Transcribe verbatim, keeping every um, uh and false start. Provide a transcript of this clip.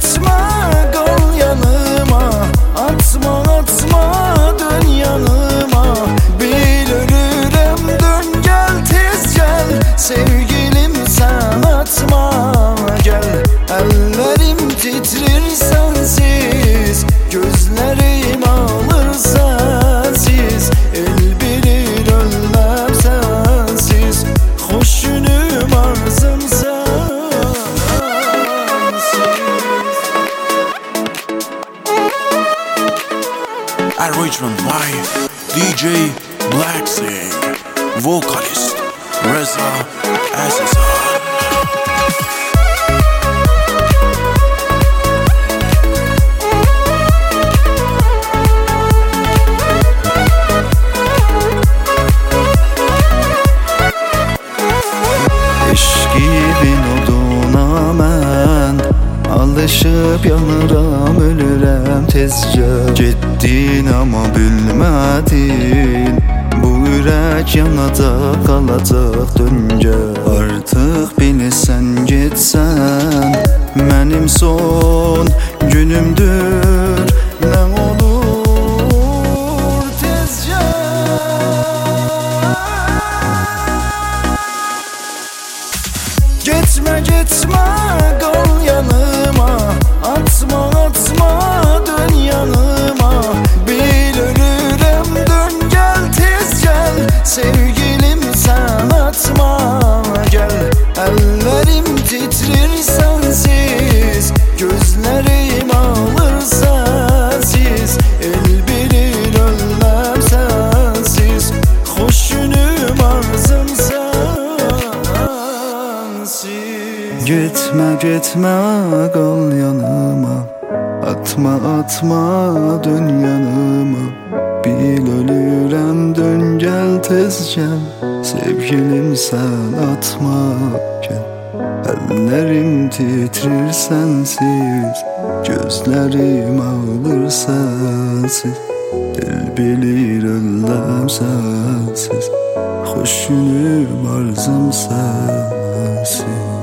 gitme kal yanıma, atma atma dön yanıma. Bil ölürüm dön gel tez gel, sevgilim sen atma gel. Ellerim titrir sensiz, gözlerim ağlar sensiz. El bilir ölmem sensiz, hoşunum arzum sensiz. Arrangement by D J Blacksing, vocalist Reza Azizhan. Eşkibin oduna mən alışıp yanıram, ölürəm tezcə. Getdin ama bilmədin, bu ürək yanacaq, qalacaq döngə. Artıq bilirsən getsən, mənim son günümdür. Nə olur tezcə. Gitme gitme kal yanıma, atma atma dön yanıma. Bil ölürüm dön gel tez gel, sevgilim sen atma gel. Ellerim titrir sensiz, gözlerim ağlar sensiz. El bilir ölmem sensiz, hoşunum arzum sensiz. Gitme gitme kal yanıma, atma atma dön yanıma. Bil ölürəm dön gel tez gel, sevgilim sen atma gel. Ellerim titrir sensiz, gözlerim ağlar sensiz. El bilir ölmem sensiz, hoşunum arzum sensiz.